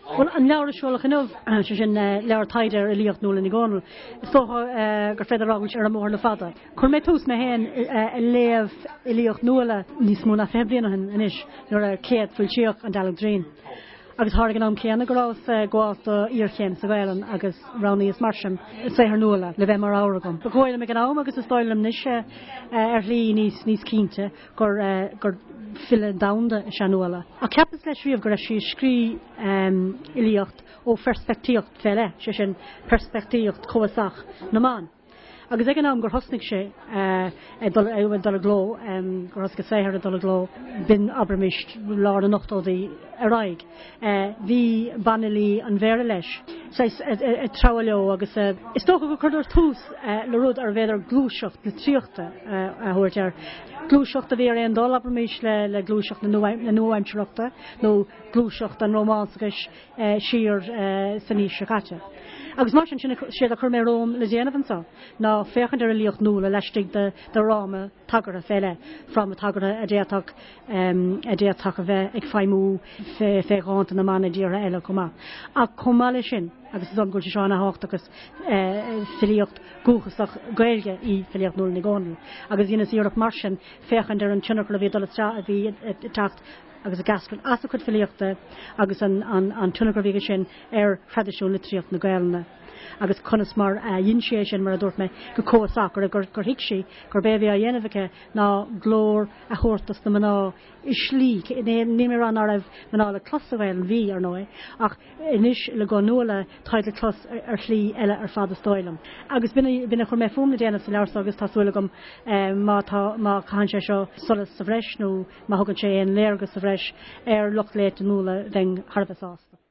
Well, an leabhar seolach in sin leabhar taidir a líocht nula ní gáil. Is tócha gur féidir ágailt ar a mór na fada. Chur mé tús me héin a léamh i líocht nula níos mó na feblianahan inis nuair a céad fuil tíoch an dalag drín. Agus hágan am céanna gorás gáasta íorchéim sa bhélan agus rannaí is marsin séthar nula le bheith mar áiragam. Ba gháil me gan am agus is stoilm níise ar lí níos cínte gur fille damda se nula. A ceapas leis riamh gur sí scrí ilíocht ó perspectíocht felle, sé sin perspectíocht chomhasach na man. Agus ag an am gur hosnig sé dul a gló, gur hosnig séhar a dul a gló, bin abermist lá an nachtódaí araig. Bhí banalí an bhéire leis. Sais tráleo agus is tócha go chuidir tús le rud ar bhéidir glúiseocht na tríochta a thuirtear. Glúiseocht a bhí ar an dul abermist le glúiseocht na nuaimseochta, nó glúiseocht an románsagus siar san níos secate. Agus mar sin siad a chur mé róm le déanamh sa, ná féchan ar a líocht nula leistigh de ráma tagar a féile, from a tagar a déatach a bheith ag feimú féáanta na man a ddíra eile comá. A comáile sin, agus is an gúil seánna hácht agus filíocht gúchasach gailge í filíocht nula ní gáil. Agus dhéana íoach mar sin féchan ar an tunnach le bhí dul a bhí tacht agus a gascon as a chud filíochta agus an tunnach bhíige sin ar tradiisiún litríocht na gailna. Agus conas mar dhin sé sin mar a dúirt me go cóasach gur hiic sí gur bébhí a dhéanamhacha ná glór a chóirtas na maná is slí ní ar an aribh maná le clos a bhil bhí ar nói ach inis le go nula taid le clos ar slí eile ar fad a stoilm. Agus bina chur mé fum na déanamh sa leabhar agus tásúla gom má chan sé seo solas sa bhreis nó má thugann sé an léargus sa bhreis ar lucht léit nula bheith Harbh sásta.